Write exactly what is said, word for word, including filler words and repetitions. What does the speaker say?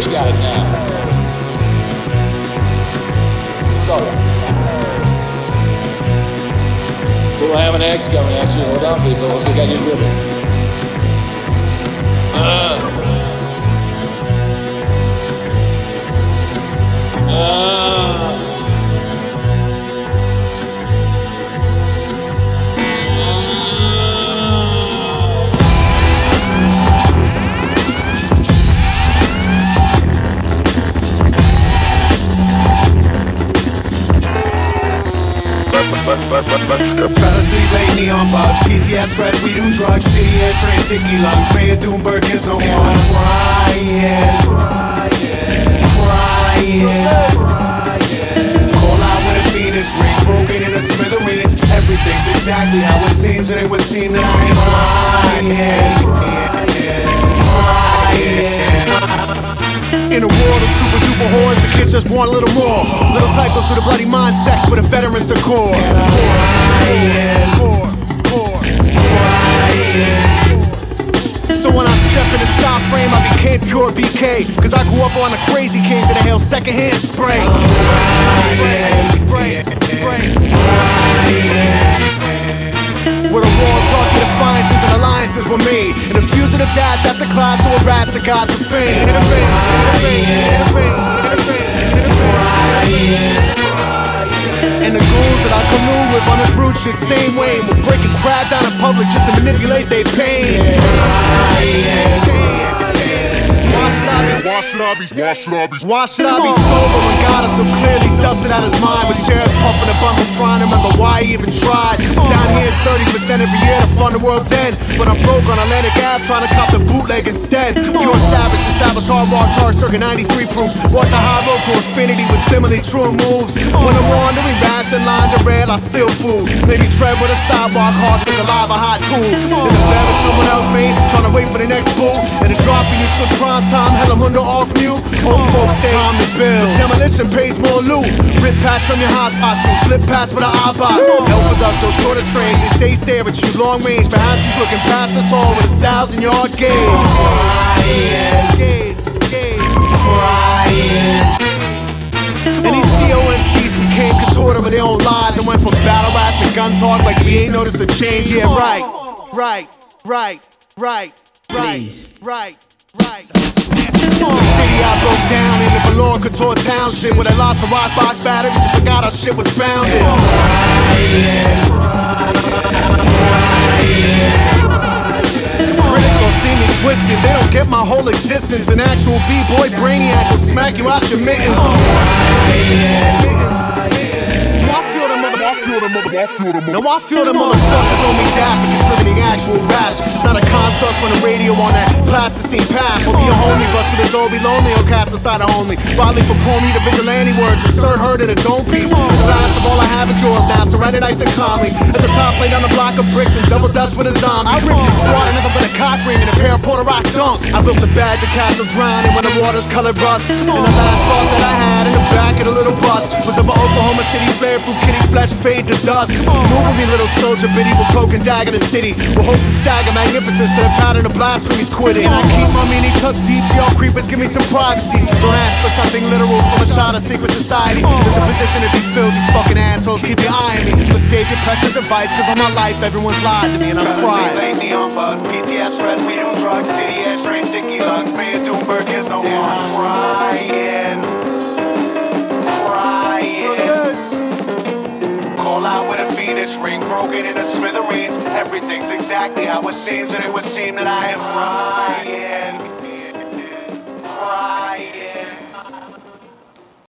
We got it now. It's all right. We'll have an X coming at you. Hold on, people. Hope you got your rivets. Uh. Uh. Fantasy late neon buzz, P T S stress, we do drugs, shitty ass strain, sticky lungs. Mayor Doomberg gives no one. Crying, crying, crying. Call out with a Venus ring, broken in a smithereens. Everything's exactly how it seems, and it would seem that I am crying, crying. In a world of super duper whores, the kids just want a little more. Little typos for the bloody mind sex with a veteran's decor. So when I step in the style frame, I became pure B K. Cause I grew up on the crazy kings and the hell secondhand spray. Spray, spray, spray. Where the walls taught me defiances and alliances were made. And the fugitive dash after class to harass the gods of fame. And the ghouls that I collude with on this brute shit same way will break a crowd down in public just to manipulate their pain. Why should I be, why should I be, why should I be sober when God is so clearly dusted out his mind? With chairs puffing a bundle trying to remember why he even tried. Down here it's thirty percent every year to fund the world's end. But I'm broke on Atlantic Ave trying to cop the bootleg instead. Pure savage, established hard rock charge circa ninety-three proof. Walk the high road to infinity with similarly true moves. When I'm wandering rash and lines of red, I steal food. Maybe tread with a sidewalk, hard stick alive or hot tools. In the bed of someone else made, trying to wait for the next boot. And the dropping you took prime time, hella mundo off mute. Old folks say time to build. Demolition pays more loot. Rip past from your hotspot, so slip past with an eyebot. Elbows up, those sort of strange. They say stare at you long range. Perhaps he's looking past us all with a thousand yard gaze. Crying, gaze, gaze, crying. And these C O M Cs became contorted with their own lies and went from battle rap to gun talk like we ain't noticed a change. Yeah, right, right, right, right, right, right, right. City I broke down in the Valor Couture Township where they lost a rock box batteries and forgot our shit was founded. Critics don't see me twisted, they don't get my whole existence. An actual B-boy brainiac will smack you out your mittens. Now I feel the motherfuckers on me dap and contributing actual raps. It's not a construct from the radio on that plasticine path. Or be a homie, bust with a door, be lonely, or cast aside a homely. Wildly perform me the vigilante words, insert her to the dome piece. The last of all I have is yours now, surrounded nice and calmly. As the top play down the block of bricks and double dust with a zombie. I ripped your squad and nothing but a cock ring and a pair of Puerto Rock dunks. I built the bag, the castle drowning when the water's colored rust. And the last thought that I had in the back of the little bus was of an Oklahoma City flare through kitty flesh fade to dust. Move with me, little soldier, biddy, with cloak and dagger the city. We'll hope to stagger magnificence to the pattern of blasphemies quitting. And I keep my meaning tucked deep, y'all creepers, give me some privacy. Don't ask for something literal from a child of secret society. There's a position to be filled, you fucking assholes, keep your eye on me. But save your precious advice, cause all my life everyone's lied to me and I'm crying. Late neon buzz, P T S stress, we do drugs, city air strain, sticky lungs, Mayor Doomberg gives no one. Crying, crying. Call out with a Venus ring, broken in a smithereens. Everything's exactly how it seems, and it would seem that I am crying, crying.